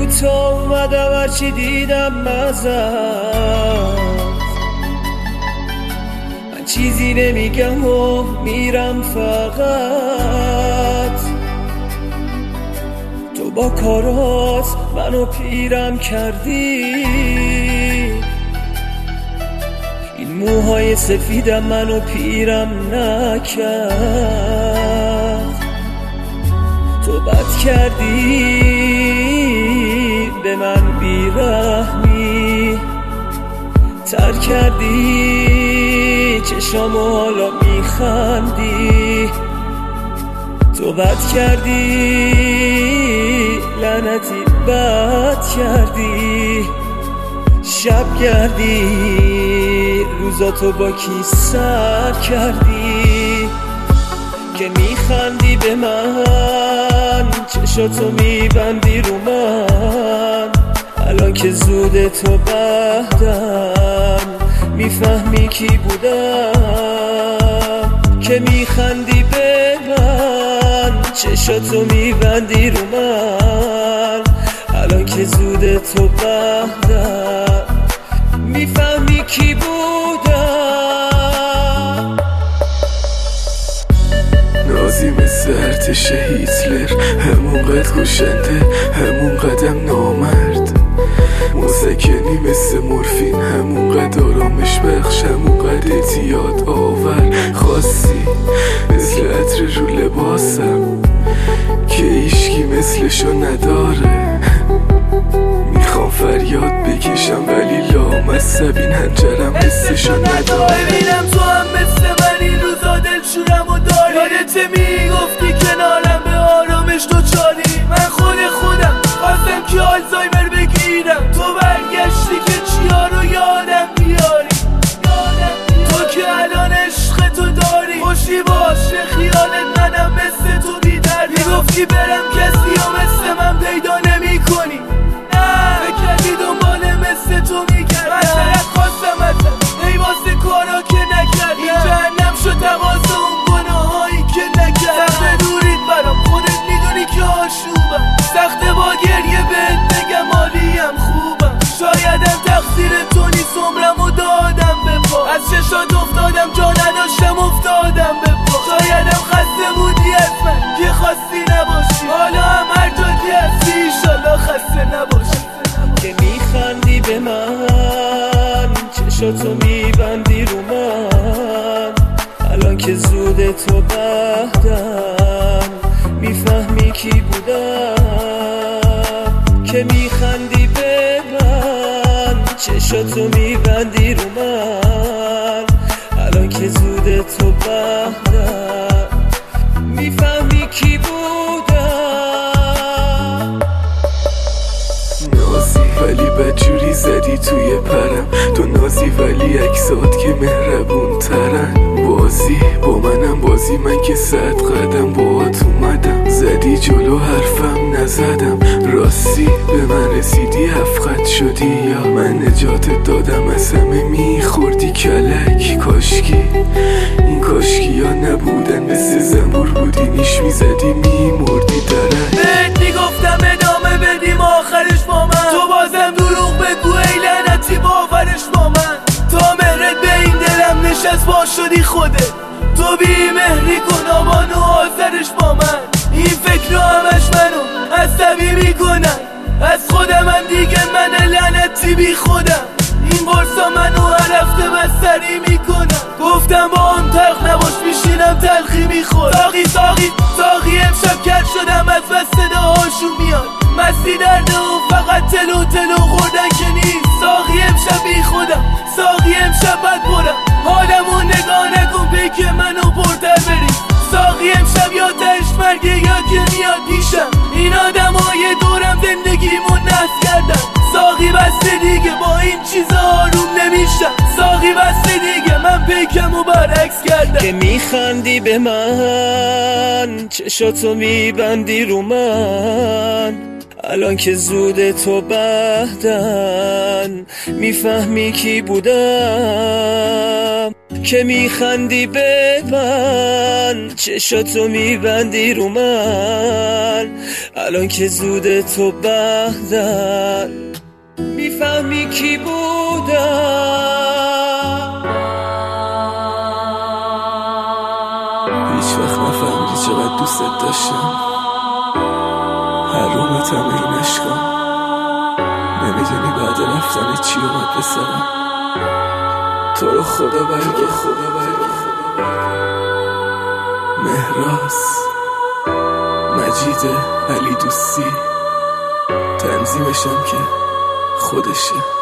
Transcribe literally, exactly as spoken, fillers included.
تا اومدم هرچی دیدم مزد، من چیزی نمیگم و میرم فقط. تو با کارات منو پیرم کردی، این موهای سفیدم منو پیرم نکرد. تو بد کردی به من بیرحمی، تر کردی چشامو حالا میخندی. تو بد کردی لعنتی بد کردی، شب گردی روزاتو با کی سر کردی که میخندی به من، چشاتو میبندی رو من. الان که زود تو بعدم میفهمی کی بودم که میخندی به من، چشاتو میبندی رو من. الان که زود تو بعدم میفهمی کی بودم. نازی مثل ارتش هیتلر، همون قد کشنده همون قدم نامرد. مسکنی مثل مورفین، همون قد آرامش بخش همون قد اعتیاد آور. خاصی مثل عطر رو لباسم که ایشکی مثلشو نداره. میخوام فریاد بکشم ولی لامصبین هنجرم حسشو نداره. ببینم تو هم مثل من این روزا دلشورم و داری. یادته میگفتی کنارم به آرامش تو چاری. من خود خودم خواستم که آلزایمر بگیرم، تو برگشتی که چیا رو یادم بیاری. تو که الان عشق تو داری، خوشی باش به خیالت منم مثل تو بیدردم. میگفتی برم کسی ها مثل من پیدا نمی کنی، فکر کردی دنبال مثل تو میگردم. من طرف خواستم ازم ای واسه کارا که نکردی، جهنم شد تقاضا اون گناهایی که نکردم. سخت دورید برام خودت میدونی که آشوبم، سخت با گریه بهت بگم حالیم خوبم. شایدم تقصیر تو نیست عمرمو دادم به پا، از چشات افتادم جا نداشتم افتادم به پا. شایدم خسته بودی از من که خواستی نباشی، حالا هم هر جا که هستی ایشالله خسته نباشی. که میخندی به من، چشاتو میبندی رو من. الان که زود تو بعدم میفهمی کی بودم که میخندی به من، چشاتو میبندی رو من. الان که زود تو بعدم میفهمی کی بودم. نازی ولی بدجوری زدی توی پرم، تو نازی ولی عکسات که مهربون ترن. بازی با منم بازی، من که صد قدم باهات اومدم، زدی جلو حرفم نزدم. راستی به من رسیدی هفت شدی یا من نجاتت دادم، از همه میخوردی کلک. کاشکی این کاشکی ها نبودن، مثل زنبور بودی نیش میزدی میمردی درک. بهت میگفتم ادامه بدیم آخرش با من، تو بازم دروغ بگو ای لعنتی باورش با من. تا مهرت به این دلم نشست با شدی خودت، تو بی مهری کن آبان و آذرش با من. این فکر همش منو عصبی میکنن، از خودم هم دیگه من لعنتی بی خودم. این قرصا منو هر هفته بستری میکنم، گفتم با هم تلخ نباش میشینم تلخی میخور. ساقی ساقی ساقی امشب کج شدم از بس صداهاشون میاد، مستی درده و فقط تلو تلو خوردن که نیست. ساقی امشب بی خودم، ساقی امشب بد برم، حالمو نگاه نکن پیک منو پرتر بریم. ساقی امشب یا تشت مرگه یا که میاد پیشم، این آدم های دورم زندگیمو نست کردن. ساقی بسته دیگه با این چیزا آروم نمیشم، ساقی بسته دیگه من پیکمو برعکس کردم. که میخندی به من، چشاتو میبندی رو من. الان که زود تو بعدن میفهمی کی بودم که میخندی به من، چشاتو میبندی رو من، الان که زود تو بعدن میفهمی کی بودم. هیچ وقت نفهمیدی چقدر دوستت داشتم، هر رومت همه این عشقم، نمیدونی بعد رفتن چی اومد به سرم. تو رو خدا برگه، خدا برگه. مهراز، مجید علی دوستی، تنظیمشم که خودشه.